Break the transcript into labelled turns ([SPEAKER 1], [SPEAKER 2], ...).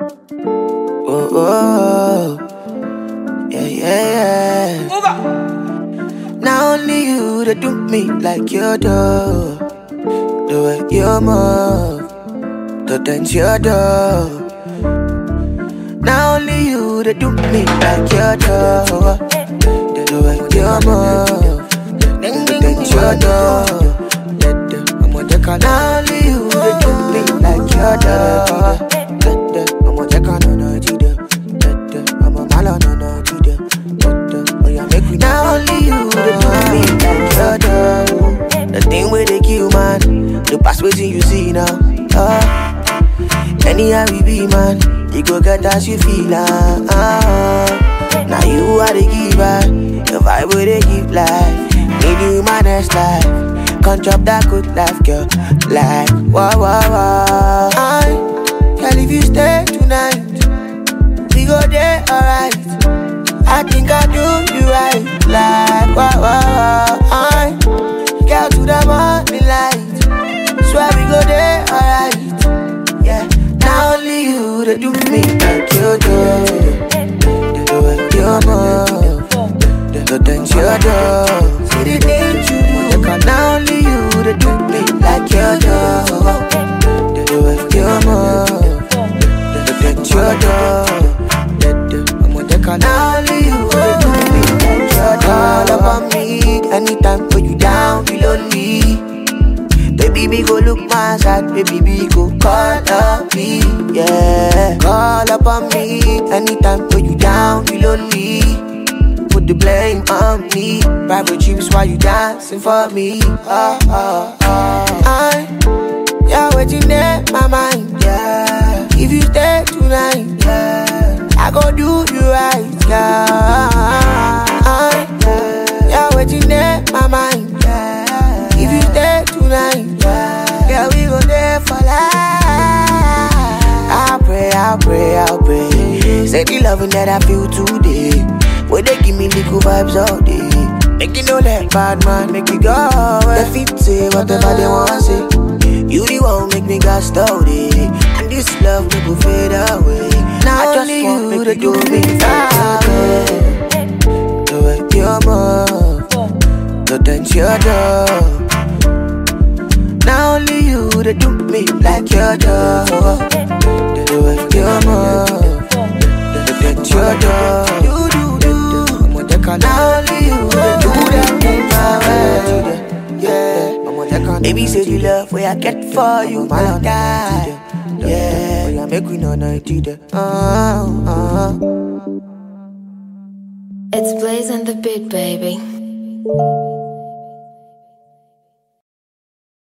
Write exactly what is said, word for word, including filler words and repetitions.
[SPEAKER 1] Oh, oh, yeah, yeah, yeah. Now only you that do me like you do. The way you move, the things you do. Now only you that do me like you do. The way you move, the things you do. Now only you that do me like you do. I'm a check on no cheater. I'm a malon on no cheater. Oh yeah, make me. Now only you that do me like you do. The thing where they kill man, the past waiting you see now. Oh, anyhow we be man, you go get as you feel ah. Uh, now you are the giver, the vibe where they give life. Need you my next life, can't drop that good life, girl. Like wow wow wow. I girl, if you stay tonight, we go there alright. I think I do you right. Like wow wow wow. I girl to the morning light, swear we go there alright. Yeah, now only you that do me like you do. The way you move, the things you do. See the things you do. Now only you that do me like you do. The way you move, the things you do. Now only you that do me like you do. All about me, anytime when you down, feel lonely. Baby, we go look my side, baby, we go call up me, yeah. Call up on me, anytime when you down, feel lonely. Put the blame on me, private trips while you dancing for me, oh, oh, oh. I, yeah, waiting there, my mind, yeah. If you stay tonight, yeah, I go do you right, yeah. I, yeah, waiting there, my mind, yeah. If you stay tonight, yeah, yeah, we go there for life. I pray, I pray, I pray. Say the loving that I feel today, where they give me little vibes all day. Make you know that bad man, make you go away. The feet say whatever they want to say. You the one make me got started, and this love will fade away. Now I just only want you to do me that way. The way you move, the things you do. Now only you that do me like you do. The way you move, the things you do. You do, do. Now only you that do that thing my way. Yeah. Baby say the love where I get for you, my die. Yeah, yeah, make we know night either. Uh, uh.
[SPEAKER 2] It's Blaze and the Beat, baby.